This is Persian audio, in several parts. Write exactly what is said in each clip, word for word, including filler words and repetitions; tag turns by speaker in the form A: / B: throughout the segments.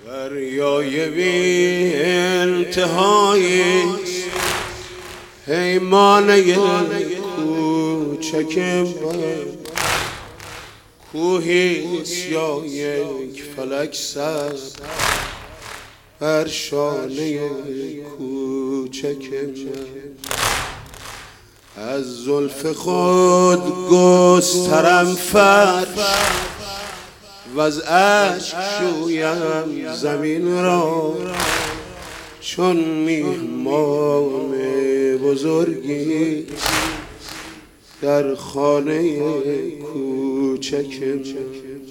A: دریای بی انتهایی پیمانه کوچک من، کوهیست یا یک فلک سر بر شانه کوچک من. از زلف خود گسترم فرش و از اشک شویم زمین را، چون میهمان بزرگی در خانه کوچک من.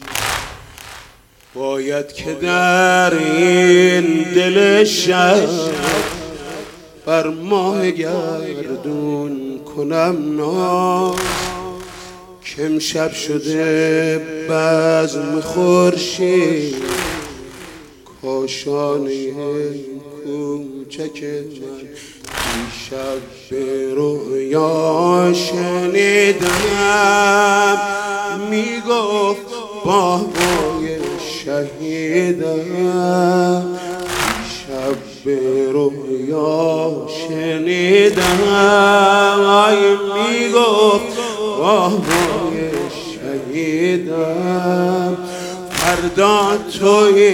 A: باید که در این دل شب بر ماه گردون کنم ناز، که امشب شده بزم خورشید کاشانه کوچک من. دیشب به رویا شنیدم میگفت بابای شهیدم. دیشب به رویا شنیدم آی میگفت بابای شهیدم. فردا توی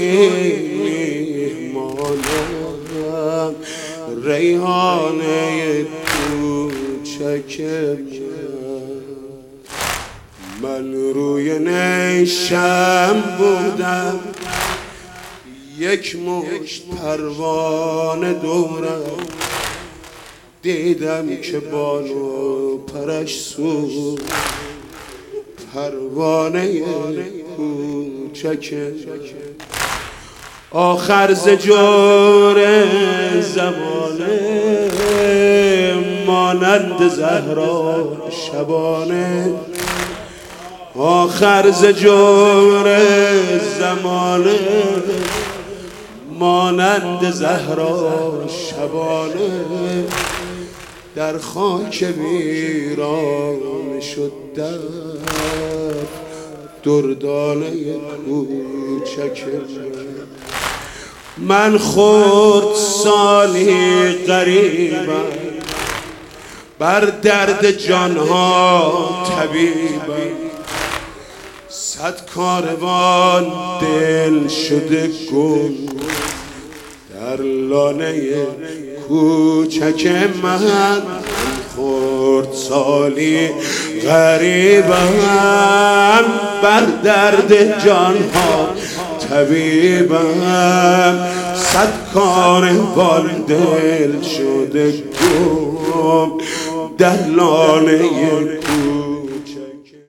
A: میهمانم ریحانه کوچک من. من روی نیشم بودم یک مشت پروانه دورم، دیدم که بال و پرش سوخت پروانه کوچک. آخر ز جور زمانه مانند زهرا شبانه، آخر ز جور زمانه مانند زهرا شبانه، در خاک ویران شد در دردانه کوچک من. من خرد سالی غریبم بر درد جانها طبیبم، صد کاروان دل شده گم در لانه کوچک من. خرد سالی غریبم بر درد جانها طبیبم، صد کاروان دل شده گم در لانه